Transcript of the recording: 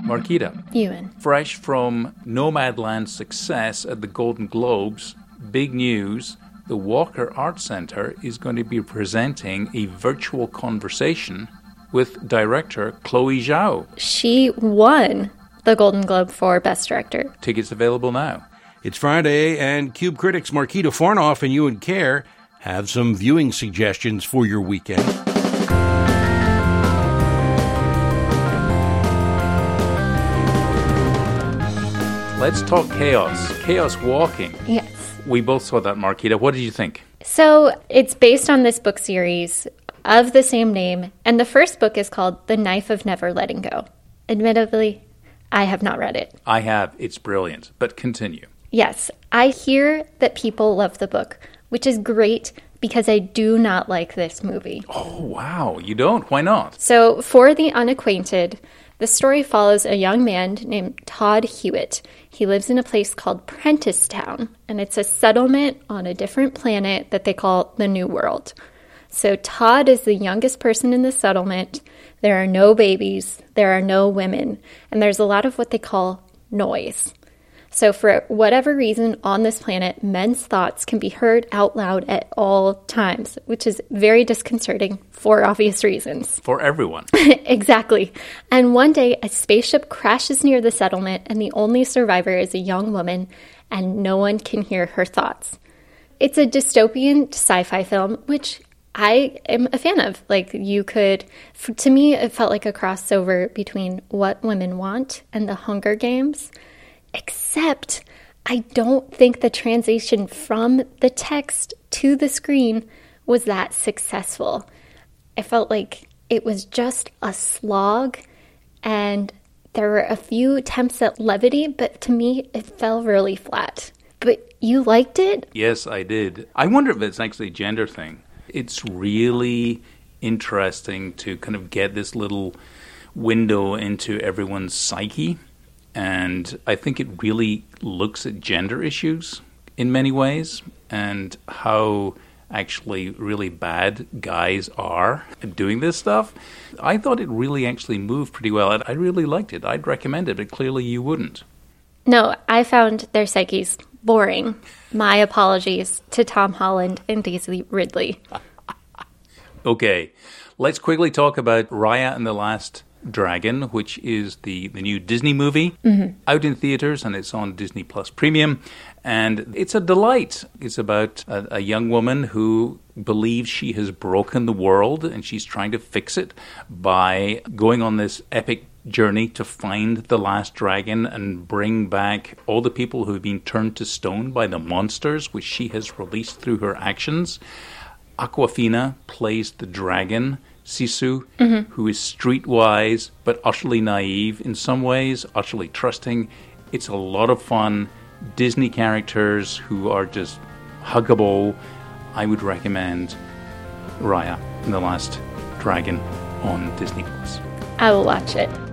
Marquita, Ewan. fresh from Nomadland's success at the Golden Globes, big news, the Walker Art Center is going to be presenting a virtual conversation with director Chloe Zhao. She won the Golden Globe for Best Director. Tickets available now. It's Friday, and Cube critics Marquita Farnoff and Ewan Kerr have some viewing suggestions for your weekend. Let's talk chaos. Chaos walking. Yes. We both saw that, Marquita. What did you think? So it's based on this book series of the same name, and the first book is called The Knife of Never Letting Go. Admittedly, I have not read it. I have. It's brilliant. But continue. Yes, I hear that people love the book, which is great because I do not like this movie. Oh, wow. You don't? Why not? So, for the unacquainted, the story follows a young man named Todd Hewitt. He lives in a place called Prentisstown, and it's a settlement on a different planet that they call the New World. So Todd is the youngest person in the settlement. There are no babies, there are no women, and there's a lot of what they call noise. So for whatever reason on this planet, men's thoughts can be heard out loud at all times, which is very disconcerting for obvious reasons. For everyone. Exactly. And one day, a spaceship crashes near the settlement, and the only survivor is a young woman, and no one can hear her thoughts. It's a dystopian sci-fi film, which I am a fan of. Like, you could, to me, it felt like a crossover between What Women Want and The Hunger Games. Except, I don't think the translation from the text to the screen was that successful. I felt like it was just a slog, and there were a few attempts at levity, but to me, it fell really flat. But you liked it? Yes, I did. I wonder if it's actually a gender thing. It's really interesting to kind of get this little window into everyone's psyche. And I think it really looks at gender issues in many ways and how actually really bad guys are at doing this stuff. I thought it really actually moved pretty well. I really liked it. I'd recommend it, but clearly you wouldn't. No, I found their psyches boring. My apologies to Tom Holland and Daisy Ridley. Okay, let's quickly talk about Raya and the Last Dragon, which is the new Disney movie out in theaters, and it's on Disney Plus Premium, and it's a delight. It's about a young woman who believes she has broken the world, and she's trying to fix it by going on this epic journey to find the last dragon and bring back all the people who have been turned to stone by the monsters which she has released through her actions. Awkwafina plays the dragon, Sisu, who is streetwise but utterly naive in some ways, utterly trusting. It's a lot of fun. Disney characters who are just huggable. I would recommend Raya and the Last Dragon on Disney Plus. I will watch it.